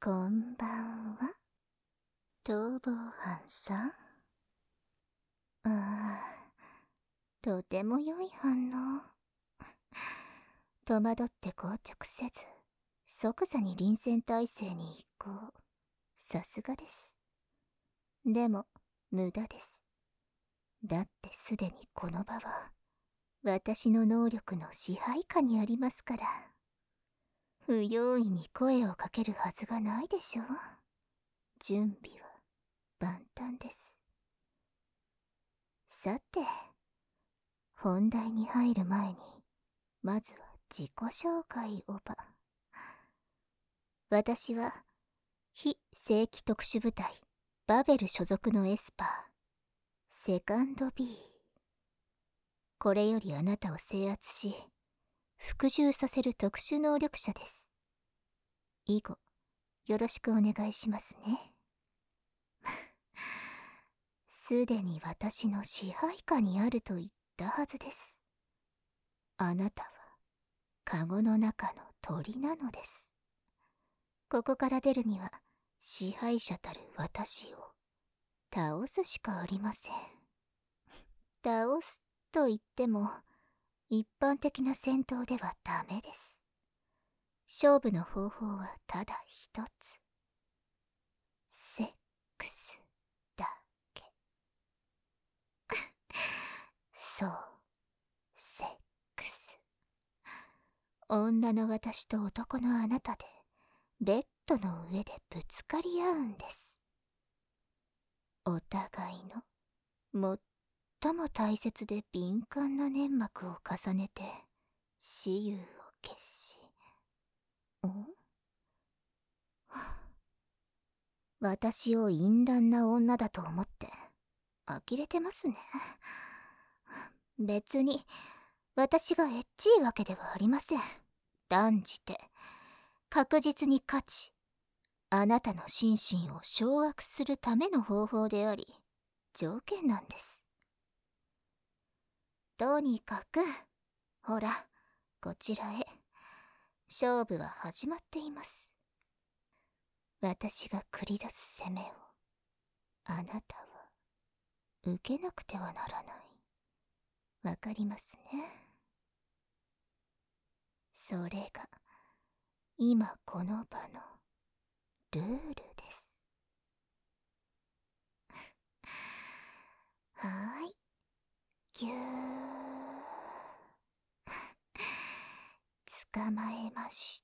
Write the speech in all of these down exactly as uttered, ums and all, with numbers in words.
こんばんは、逃亡犯さん。ああ、とても良い反応。戸惑って硬直せず、即座に臨戦態勢に移行。さすがです。でも、無駄です。だってすでにこの場は、私の能力の支配下にありますから。不用意に声をかけるはずがないでしょう。準備は万端です。さて、本題に入る前に、まずは自己紹介をば。私は、非正規特殊部隊、バベル所属のエスパー、セカンド B。これよりあなたを制圧し、服従させる特殊能力者です。以後、よろしくお願いしますね。すでに私の支配下にあると言ったはずです。あなたは、カゴの中の鳥なのです。ここから出るには、支配者たる私を倒すしかありません。倒すと言っても、一般的な戦闘ではダメです。勝負の方法はただ一つ。セックスだけ。そう、セックス。女の私と男のあなたで、ベッドの上でぶつかり合うんです。お互いの最も大切で敏感な粘膜を重ねて雌雄を決し、ん？私を淫乱な女だと思って呆れてますね。別に私がエッチいわけではありません。断じて確実に勝ち、あなたの心身を掌握するための方法であり、条件なんです。とにかく、ほら、こちらへ。勝負は始まっています。私が繰り出す攻めを、あなたは受けなくてはならない。わかりますね。それが、今この場のルールです。はーい。ぎゅー。捕まえました。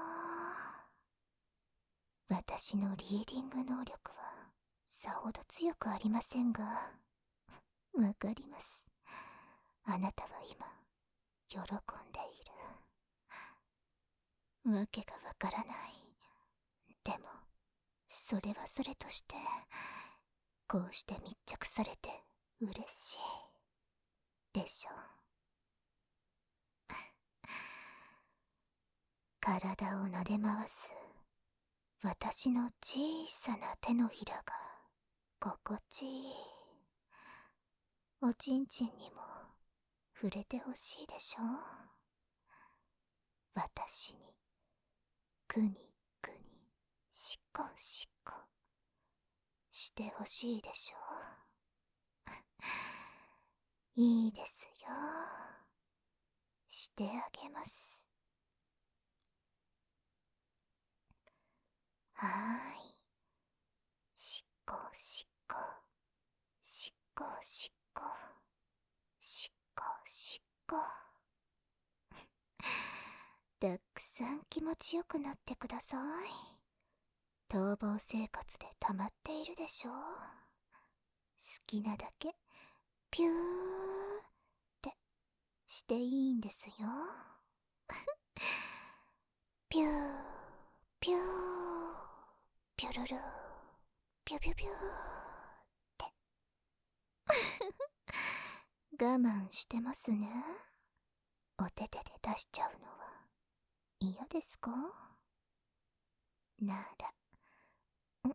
私のリーディング能力はさほど強くありませんが、わかります。あなたは今、喜んでいる。わけがわからない。でも、それはそれとして、こうして密着されて嬉しい。でしょ。体を撫で回す私の小さな手のひらが心地いい。おちんちんにも触れてほしいでしょ。私にくにくにしこしこしてほしいでしょ。いいですよ。してあげます。はーい。しこしこしこしこしこしこ。たくさん気持ちよくなってください。逃亡生活で溜まっているでしょう。好きなだけピューってしていいんですよ。ピューピューピュルルーピュピュピューって我慢してますね。お手手で出しちゃうのは嫌ですか？なら、ん、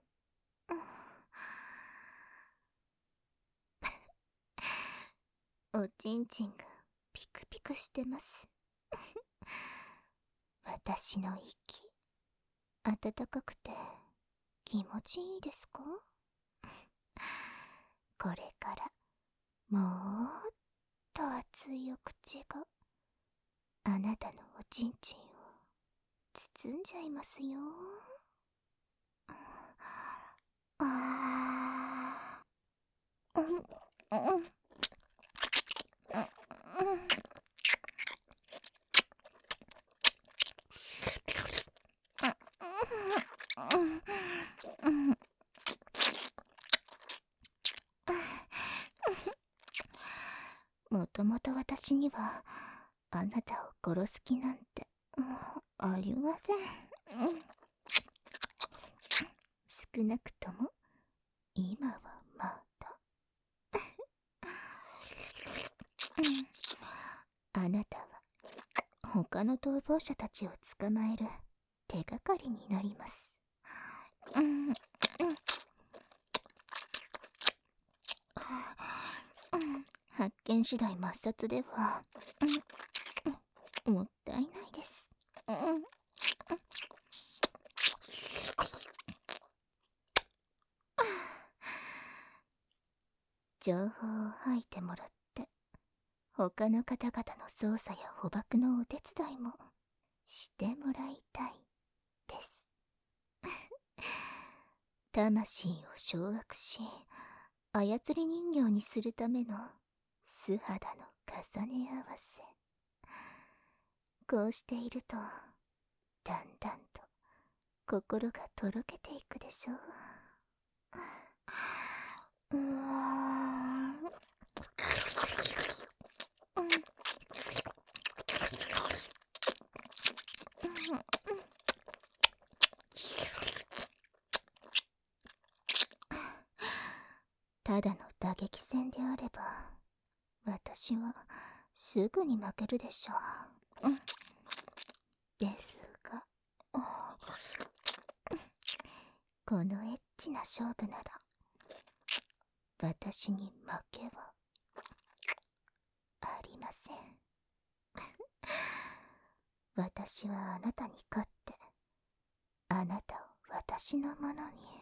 うん、おちんちんがピクピクしてます。私の息暖かくて気持ちいいですか？これからもーっと熱いお口があなたのおちんちんを包んじゃいますよ。あー、うん、うん、うん、うん、うん、もともと私にはあなたを殺す気なんて、うん、ありません、うん、少なくとも今はまだ、うん、あなたは他の逃亡者たちを捕まえる手がかりになります。うん、うん、発見次第抹殺では、うん、もったいないです。うん、情報を吐いてもらって他の方々の捜査や捕獲のお手伝いもしてもらいたいです。魂を掌握し操り人形にするための素肌の重ね合わせ。こうしているとだんだんと心がとろけていくでしょう。うわー、うん、ただの打撃戦であれば私はすぐに負けるでしょう。うん、ですが、このエッチな勝負なら私に負けはありません。私はあなたに勝ってあなたを私のものに。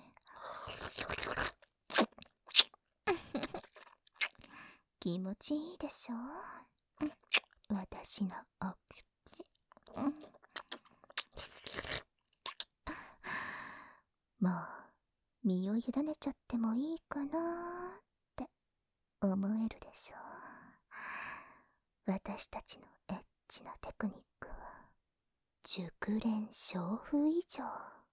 気持ちいいでしょう、うん、私のお口、うん、もう身を委ねちゃってもいいかなーって思えるでしょう。私たちのエッチなテクニックは熟練娼婦以上。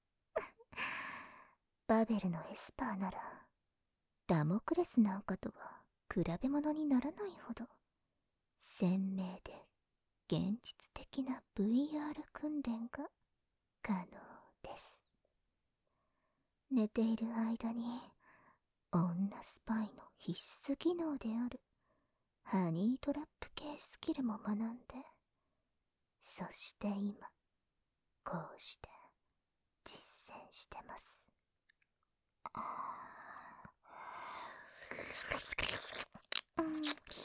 バベルのエスパーならダモクレスなんかとは比べ物にならないほど鮮明で現実的な ブイアール 訓練が可能です。寝ている間に女スパイの必須技能であるハニートラップ系スキルも学んで、そして今こうして実践してます。うん、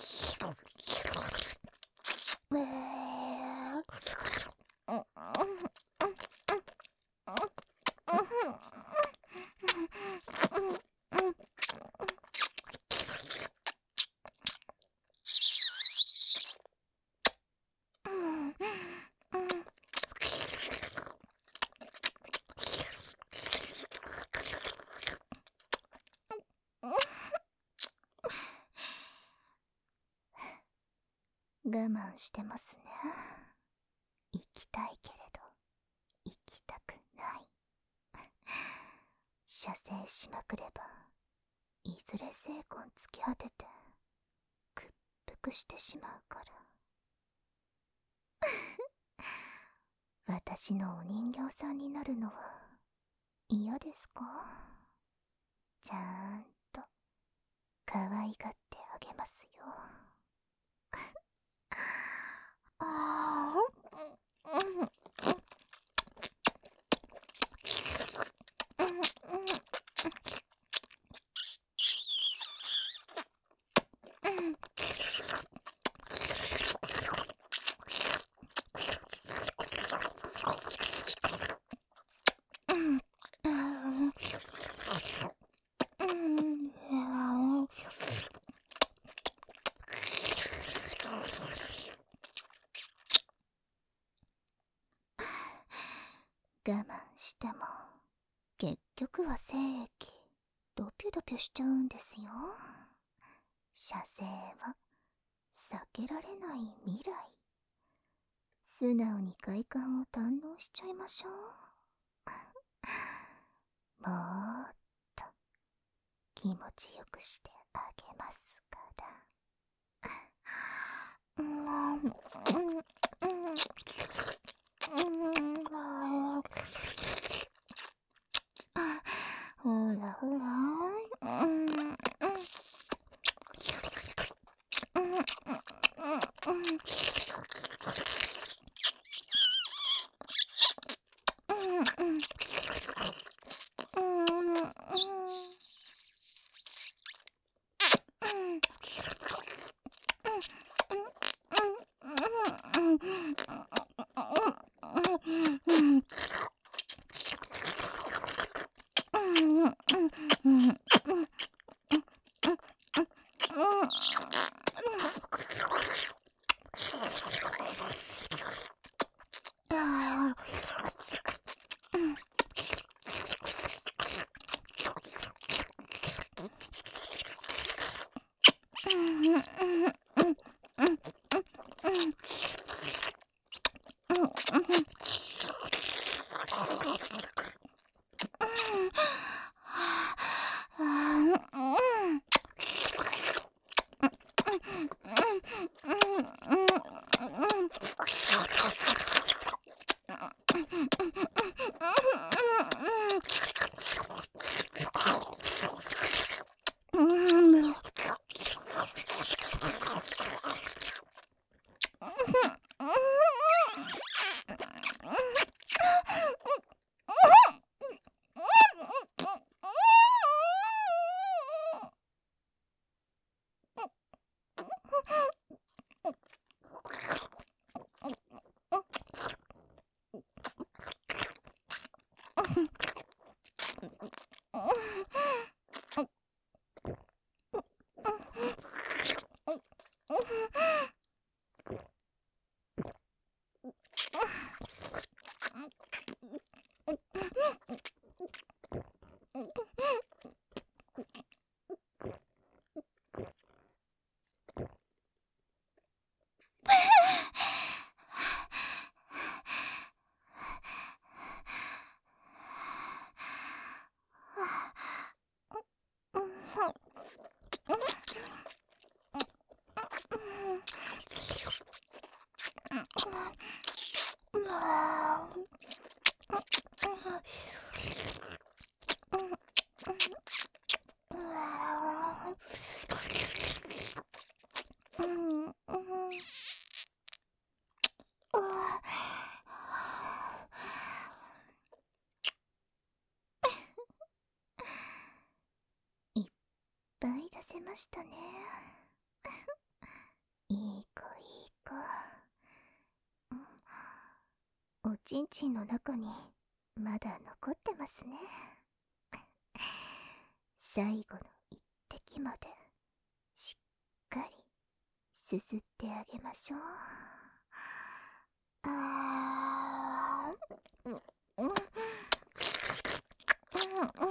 えー、うん、うん、うん、うん、我慢してますね。行きたいけれど行きたくない。射精しまくればいずれ精魂突き果てて屈服してしまうから。私のお人形さんになるのは嫌ですか？ちゃんと可愛がってあげますよ。あー、うん、うん、 慢しても結局は精液ドピュドピュしちゃうんですよ。射精は避けられない未来。素直に快感を堪能しちゃいましょう。もっと気持ちよくしてあげますから。うん、うん、ほらほら、うん、うん、いっぱい出せましたね。いい子いい子。おちんちんの中にまだ残ってますね。最後の一滴までしっかりすすってあげましょう。あー、うん、うん、うん、うん、うん、